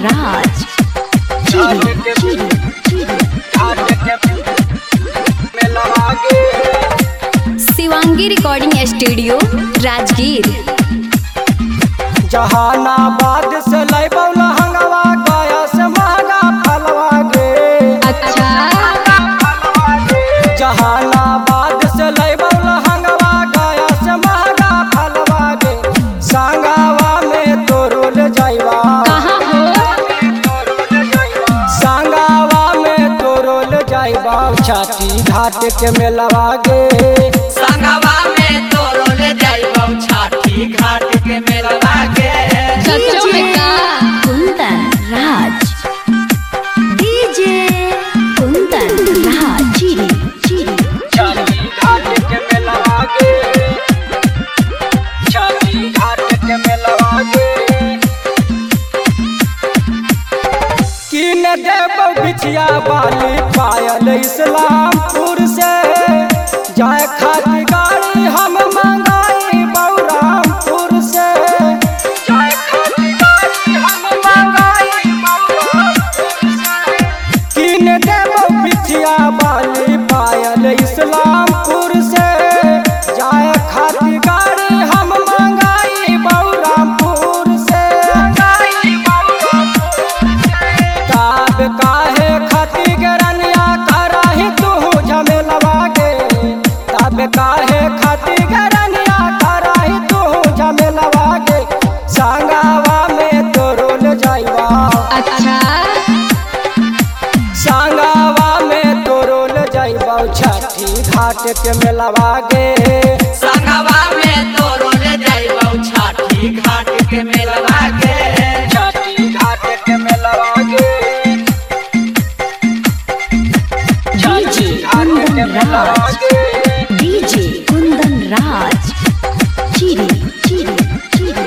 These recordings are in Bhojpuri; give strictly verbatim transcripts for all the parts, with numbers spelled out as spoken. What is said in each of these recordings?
राज। Shivangi recording studio Rajgir. जहानाबाद से लैबौ लहंगवा गया से महंगा फलवा गे। अच्छा जहानाबाद से लैबौ लहंगवा गया से महंगा फलवा गे। संगवा में तोरो ले जाइबा कहाँ हो? संगवा में तोरो ले जाइबा छाती घाट के मेलवा गे। संगवा में तोरो ले जाइबौ छाती घाट के मेलवा गे। सच्चों में का? कुंदन राज डीजे कुंदन राज। चिरी चिरी छाती घाट के मेलवा गे। छाती घाट के मेलवा गे। किन देबौ बिछिया बाली पायल इस्लामपुर से। जाए खाती गाड़ी हम मंगाई बौरामपुर से। जाए खाती गाड़ी हम मंगाई बौरामपुर से। किन देबौ बिछिया बाली पायल इस्लामपुर से। जाए खाती गाड़ी हम मंगाई बौरामपुर से। ताब काहे खाती गरनिया कराही तू झमेलवा गे। ताब काहे खाती गरनिया कराही तू झमेलवा गे। संगवा में तोरो ले जाइबा अच्छा संगवा में तोरो ले जाइबा छठी घाट के मेलवा गे। संगवा में तोरो ले जाइबौ छाती घाट के मेलवा गे। छठी घाट के मेलवा गे। छठी घाट के मेलवा गे। डीजे कुंदन राज। चिरी चिरी चिरी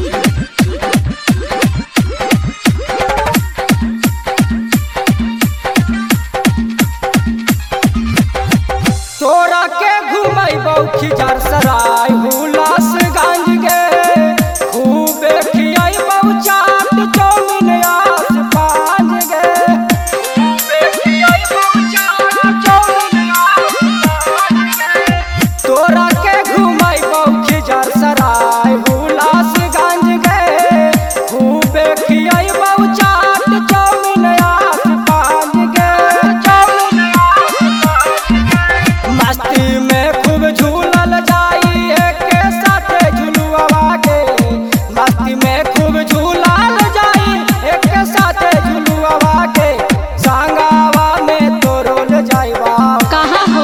तोरा के घुमैबौ खिजर सराय हुलासगंज गे। खूबे खियैबौ चाट चौमिन आस पान गे। खूबे खियैबौ चाट चौमिन आस पान गे। तोरा के घुमैबौ खिजर सराय हुलासगंज गे। खूबे खियैबौ चाट चौमिन आस पान गे। चौमिन आस पान गे। मस्ती में खूब झूलल जाई एके साथे झुलुआ गे। मस्ती में खूब झूलल जाई एके साथे झुलुआ गे। संगवा में तोरो ले जाइबा कहाँ हो?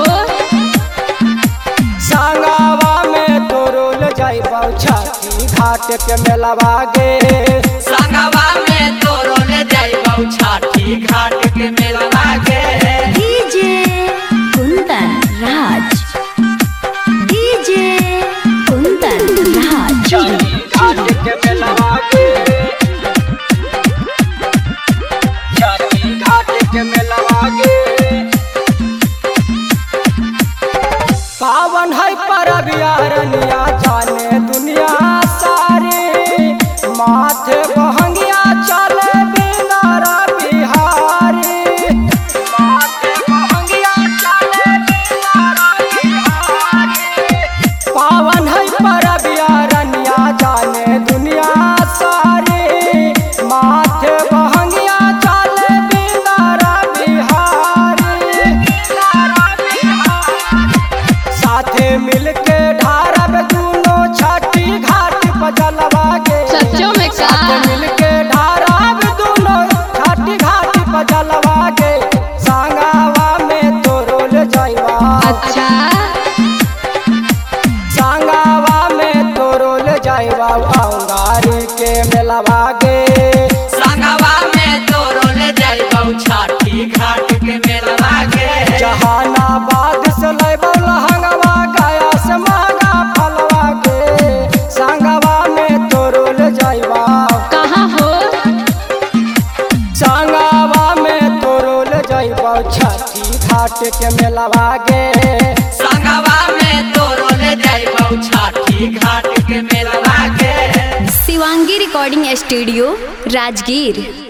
संगवा में तोरो ले जाइबा छठी घाट के मेलवा गे। संगवा में तोरो ले जाइबौ छाती घाट के मेलवा गे। डीजे कुंदन राज। डीजे कुंदन राज। छठी घाट के मेलवा गे। छठी घाट के मेलवा गे। पावन है परब यारनिया जाने दुनिया सारी। माथे बहंगिया चले बिनारा बिहारी। माथे बहंगिया चले बिनारा बिहारी। पावन है परब यारनिया जाने दुनिया सारी। माथे बहंगिया चले बिनारा बिहारी। बिनारा बिहारी। साथे मिलके ढारब दूनो छठी घाट पर जलवा गे। सच्चों में का? साथे मिलके ढारब दूनो छठी घाट पर जलवा गे। संगवा में तोरो ले जाइबा अच्छा संगवा में तोरो ले जाइबा अंगारी के मेलवा गे। संगवा में तोरो ले जाइबौ छाती घाट के मेलवा गे। जहानाबाद से लैबौ लहंगवा गया से महंगा फलवा गे। संगवा में तोरो ले जाइबा कहाँ हो? संगवा में तोरो ले जाइबा छठी घाट के मेलवा गे। संगवा में तोरो ले जाइबौ छाती घाट के मेलवा गे। Shivangi recording studio Rajgir.